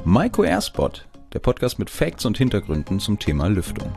Maiko Airspot, der Podcast mit Facts und Hintergründen zum Thema Lüftung.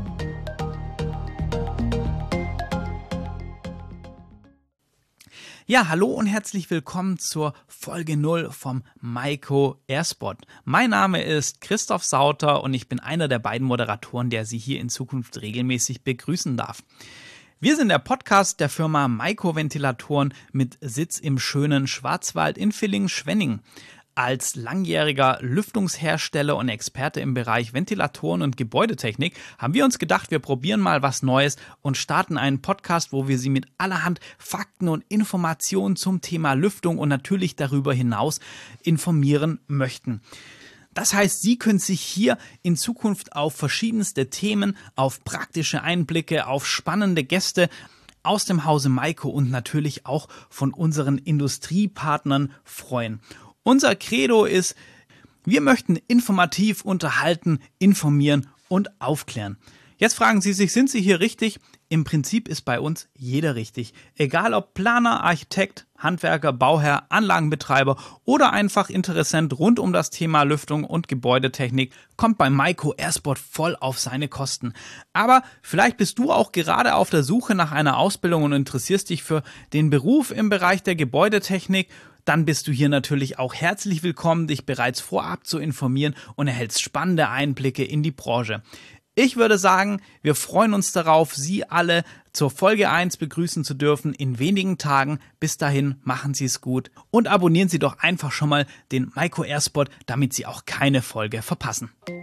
Ja, hallo und herzlich willkommen zur Folge 0 vom Maiko Airspot. Mein Name ist Christoph Sauter und ich bin einer der beiden Moderatoren, der Sie hier in Zukunft regelmäßig begrüßen darf. Wir sind der Podcast der Firma Maiko Ventilatoren mit Sitz im schönen Schwarzwald in Villingen-Schwenningen. Als langjähriger Lüftungshersteller und Experte im Bereich Ventilatoren und Gebäudetechnik haben wir uns gedacht, wir probieren mal was Neues und starten einen Podcast, wo wir Sie mit allerhand Fakten und Informationen zum Thema Lüftung und natürlich darüber hinaus informieren möchten. Das heißt, Sie können sich hier in Zukunft auf verschiedenste Themen, auf praktische Einblicke, auf spannende Gäste aus dem Hause Maiko und natürlich auch von unseren Industriepartnern freuen. Unser Credo ist, wir möchten informativ unterhalten, informieren und aufklären. Jetzt fragen Sie sich, sind Sie hier richtig? Im Prinzip ist bei uns jeder richtig. Egal ob Planer, Architekt, Handwerker, Bauherr, Anlagenbetreiber oder einfach Interessent rund um das Thema Lüftung und Gebäudetechnik, kommt bei Maiko Airspot voll auf seine Kosten. Aber vielleicht bist du auch gerade auf der Suche nach einer Ausbildung und interessierst dich für den Beruf im Bereich der Gebäudetechnik. Dann bist du hier natürlich auch herzlich willkommen, dich bereits vorab zu informieren und erhältst spannende Einblicke in die Branche. Ich würde sagen, wir freuen uns darauf, Sie alle zur Folge 1 begrüßen zu dürfen in wenigen Tagen. Bis dahin, machen Sie es gut und abonnieren Sie doch einfach schon mal den Maiko Airspot, damit Sie auch keine Folge verpassen.